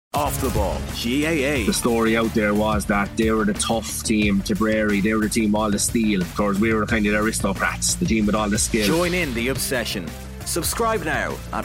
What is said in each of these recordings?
Off the Ball, GAA. The story out there was that they were the tough team, Tipperary. They were the team all the steel. Of course, we were kind of the aristocrats, the team with all the skill. Join in the obsession. Subscribe now at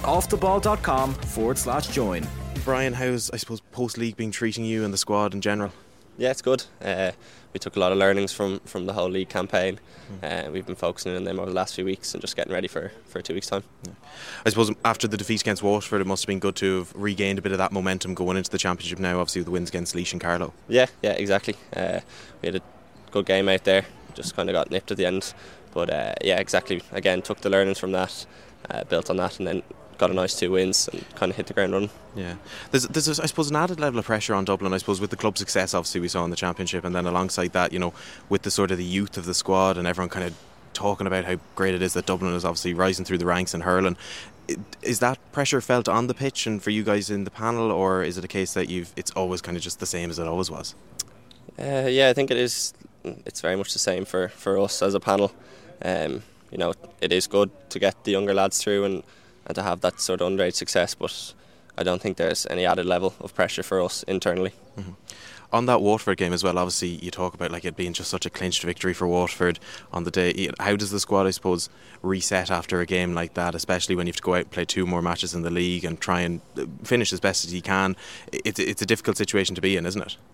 offtheball.com/join. Brian, how's, I suppose, post-league been treating you and the squad in general? Yeah, it's good. We took a lot of learnings from the whole league campaign. We've been focusing on them over the last few weeks and just getting ready for 2 weeks' time. Yeah. I suppose after the defeat against Waterford, it must have been good to have regained a bit of that momentum going into the championship now, obviously with the wins against Laois and Carlow. Yeah, exactly. We had a good game out there, just kind of got nipped at the end. But yeah, exactly. Again, took the learnings from that, built on that, and then got a nice 2 wins and kind of hit the ground running. Yeah, there's I suppose an added level of pressure on Dublin, I suppose, with the club's success obviously we saw in the championship, and then alongside that, you know, with the sort of the youth of the squad and everyone kind of talking about how great it is that Dublin is obviously rising through the ranks in hurling. Is that pressure felt on the pitch and for you guys in the panel, or is it a case that it's always kind of just the same as it always was? Yeah, I think it is. It's very much the same for us as a panel. You know, it is good to get the younger lads through and to have that sort of underage success, but I don't think there's any added level of pressure for us internally. Mm-hmm. On that Waterford game as well, obviously you talk about like it being just such a clinched victory for Waterford on the day. How does the squad, I suppose, reset after a game like that, especially when you have to go out and play 2 more matches in the league and try and finish as best as you can? It's a difficult situation to be in, isn't it?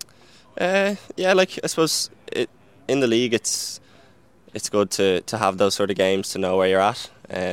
Yeah, like I suppose in the league it's good to have those sort of games, to know where you're at.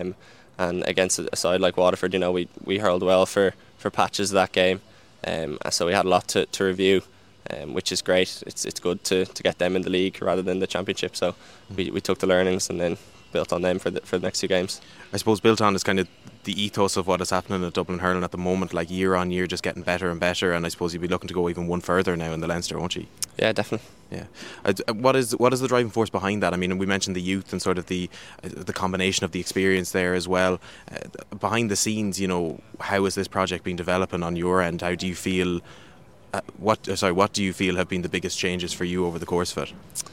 And against a side like Waterford, you know, we hurled well for patches of that game, so we had a lot to review, which is great. It's good to get them in the league rather than the championship. So we took the learnings and then built on them for the next 2 games. I suppose built on is kind of the ethos of what is happening at Dublin hurling at the moment, like year on year, just getting better and better. And I suppose you'd be looking to go even one further now in the Leinster, won't you? Yeah, definitely. Yeah. What is the driving force behind that? I mean, we mentioned the youth and sort of the combination of the experience there as well. Behind the scenes, you know, how is this project been developing on your end? How do you feel? What do you feel have been the biggest changes for you over the course of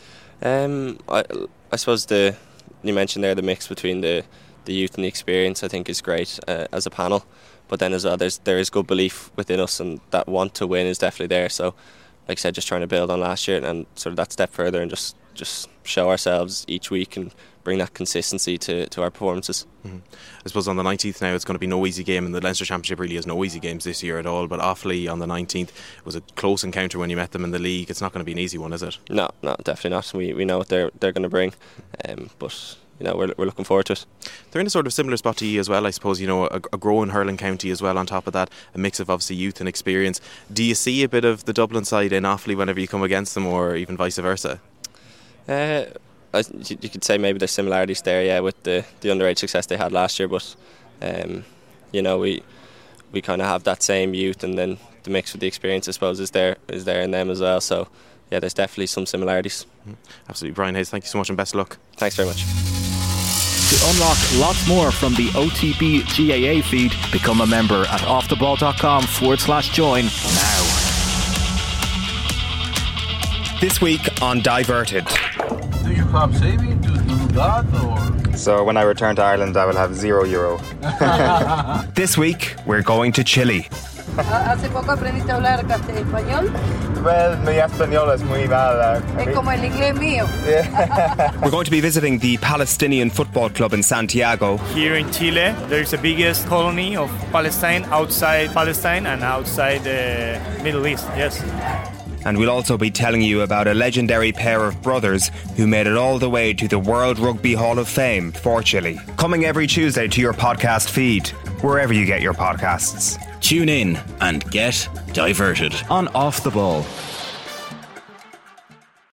it? I suppose you mentioned there the mix between the youth and the experience, I think, is great as a panel. But then as well, there is good belief within us, and that want to win is definitely there. So, like I said, just trying to build on last year and sort of that step further and just show ourselves each week and bring that consistency to our performances. Mm-hmm. I suppose on the 19th now it's going to be no easy game, and the Leinster Championship really has no easy games this year at all, but Offaly on the 19th was a close encounter when you met them in the league. It's not going to be an easy one, is it? No, definitely not. We know what they're going to bring, but you know, we're looking forward to it. They're in a sort of similar spot to you as well, I suppose, you know, a growing hurling county as well on top of that, a mix of obviously youth and experience. Do you see a bit of the Dublin side in Offaly whenever you come against them, or even vice versa? You could say maybe there's similarities there, yeah, with the underage success they had last year, but you know, we kind of have that same youth, and then the mix with the experience, I suppose, is there in them as well. So yeah, there's definitely some similarities. Absolutely. Brian Hayes, thank you so much and best of luck. Thanks very much. To unlock lots more from the OTB GAA feed, become a member at offtheball.com/join now. This week on Diverted. Do you have savings to do that, or? So when I return to Ireland, I will have €0. This week, we're going to Chile. ¿Hace poco aprendiste a hablar español? Well, mi español es muy mal. Es como el inglés mío. We're going to be visiting the Palestinian Football Club in Santiago. Here in Chile, there's the biggest colony of Palestine outside Palestine and outside the Middle East, yes. And we'll also be telling you about a legendary pair of brothers who made it all the way to the World Rugby Hall of Fame for Chile. Coming every Tuesday to your podcast feed, wherever you get your podcasts. Tune in and get diverted on Off the Ball.